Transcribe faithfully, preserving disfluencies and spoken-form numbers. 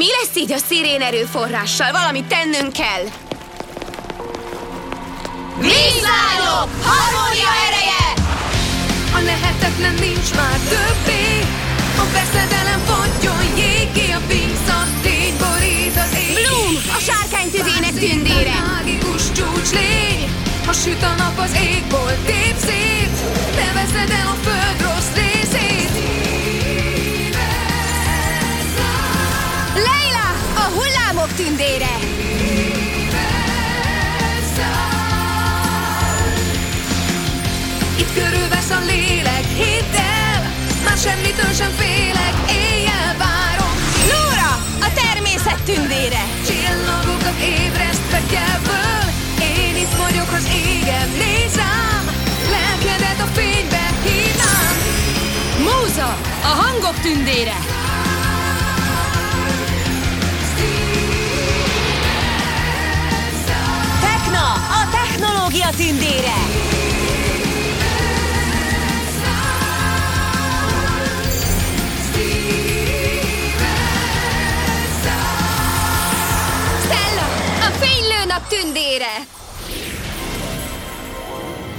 Mi lesz így a szirén erőforrással? Valamit tennünk kell! Vízlányok! Harmónia ereje! A lehetetlen nincs már többé. A veszedelem fagyjon jégé, a vízattény borít az ég. Bloom, a sárkány tüzének tündére! Mágikus csúcs légy, ha süt a nap az égból tép szét, te veszed el a föld rossz részét. Leila, a hullámok tündére! Itt körülvesz a lélek, hidd el, már semmitől sem félek, éjjel várom. Nora, a természet tündére! Csillagokat ébresztve kell föl, én itt vagyok az égen, nézz rám, lelkedet a fénybe hívnám. Múza, a hangok tündére! Tekna, a technológia tündére! Stella, a fénylőnap tündére!